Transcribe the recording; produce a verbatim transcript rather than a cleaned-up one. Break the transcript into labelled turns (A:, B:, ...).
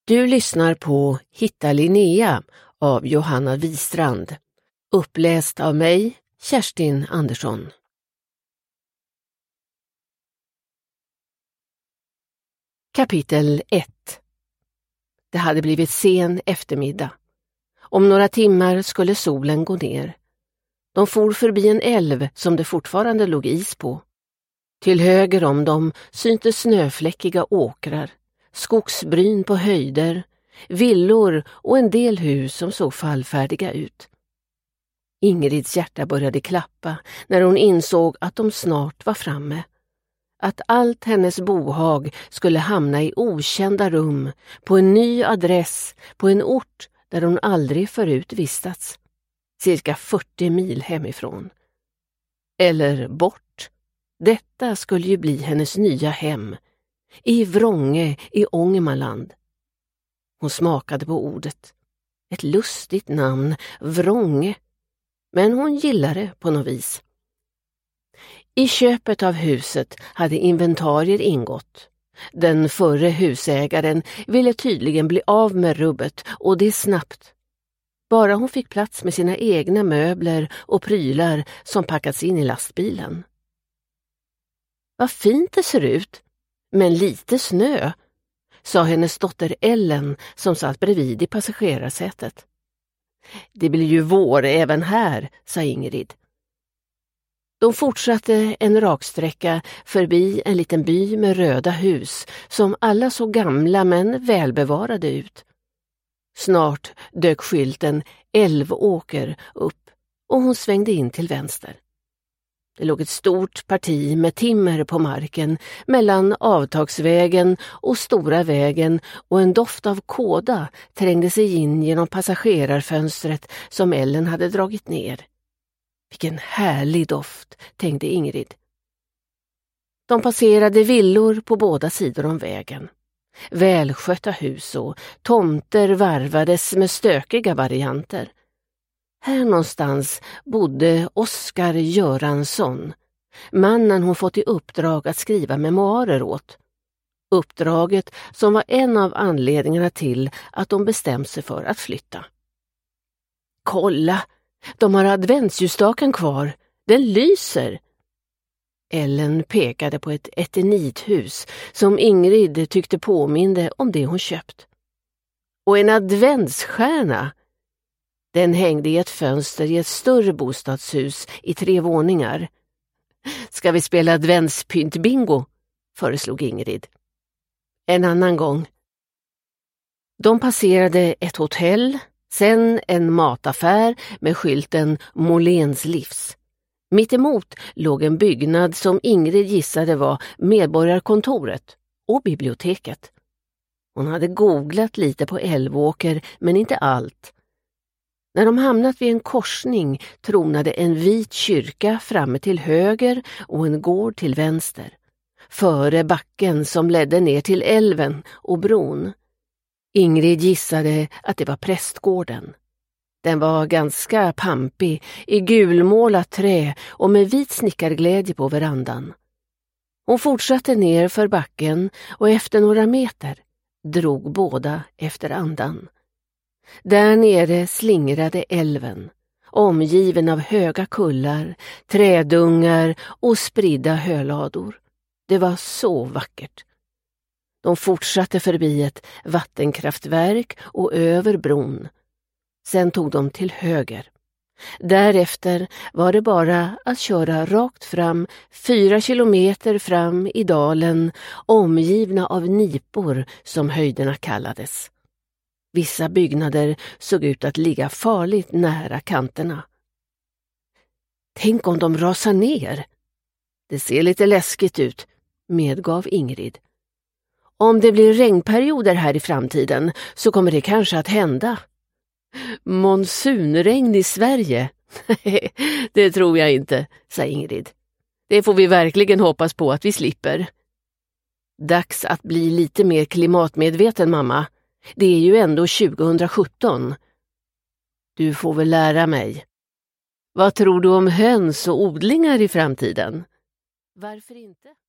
A: Du lyssnar på Hitta Linnea av Johanna Wistrand. Uppläst av mig, Kerstin Andersson. Kapitel ett. Det hade blivit sen eftermiddag. Om några timmar skulle solen gå ner. De for förbi en älv som det fortfarande låg is på. Till höger om dem syntes snöfläckiga åkrar, skogsbryn på höjder, villor och en del hus som såg fallfärdiga ut. Ingrids hjärta började klappa när hon insåg att de snart var framme. Att allt hennes bohag skulle hamna i okända rum, på en ny adress, på en ort där hon aldrig förut vistats. Cirka fyrtio mil hemifrån. Eller bort. Detta skulle ju bli hennes nya hem. I Vrånge i Ångermanland. Hon smakade på ordet. Ett lustigt namn, Vrånge. Men hon gillade det på något vis. I köpet av huset hade inventarier ingått. Den förre husägaren ville tydligen bli av med rubbet, och det snabbt. Bara hon fick plats med sina egna möbler och prylar som packats in i lastbilen. Vad fint det ser ut, men lite snö, sa hennes dotter Ellen som satt bredvid i passagerarsätet. Det blir ju vår även här, sa Ingrid. De fortsatte en raksträcka förbi en liten by med röda hus som alla såg gamla men välbevarade ut. Snart dök skylten Älvåker upp och hon svängde in till vänster. Det låg ett stort parti med timmer på marken mellan avtagsvägen och stora vägen, och en doft av kåda trängde sig in genom passagerarfönstret som Ellen hade dragit ner. Vilken härlig doft, tänkte Ingrid. De passerade villor på båda sidor om vägen. Välskötta hus och tomter varvades med stökiga varianter. Här någonstans bodde Oskar Göransson, mannen hon fått i uppdrag att skriva memoarer åt. Uppdraget som var en av anledningarna till att de bestämde sig för att flytta. Kolla, de har adventsljusstaken kvar, den lyser. Ellen pekade på ett eternithus som Ingrid tyckte påminde om det hon köpt. Och en adventsstjärna. Den hängde i ett fönster i ett större bostadshus i tre våningar. Ska vi spela adventspyntbingo? Föreslog Ingrid. En annan gång. De passerade ett hotell, sen en mataffär med skylten Moléns livs. Mitt emot låg en byggnad som Ingrid gissade var medborgarkontoret och biblioteket. Hon hade googlat lite på Älvåker, men inte allt. När de hamnat vid en korsning tronade en vit kyrka framme till höger och en gård till vänster. Före backen som ledde ner till älven och bron. Ingrid gissade att det var prästgården. Den var ganska pampig, i gulmålat trä och med vit snickarglädje på verandan. Hon fortsatte ner för backen och efter några meter drog båda efter andan. Där nere slingrade älven, omgiven av höga kullar, trädungar och spridda hölador. Det var så vackert. De fortsatte förbi ett vattenkraftverk och över bron. Sen tog de till höger. Därefter var det bara att köra rakt fram, fyra kilometer fram i dalen, omgivna av nipor som höjderna kallades. Vissa byggnader såg ut att ligga farligt nära kanterna. Tänk om de rasar ner. Det ser lite läskigt ut, medgav Ingrid. Om det blir regnperioder här i framtiden så kommer det kanske att hända. Monsunregn i Sverige? Det tror jag inte, sa Ingrid. Det får vi verkligen hoppas på att vi slipper. Dags att bli lite mer klimatmedveten, mamma. Det är ju ändå tjugohundrasjutton. Du får väl lära mig. Vad tror du om höns och odlingar i framtiden? Varför inte?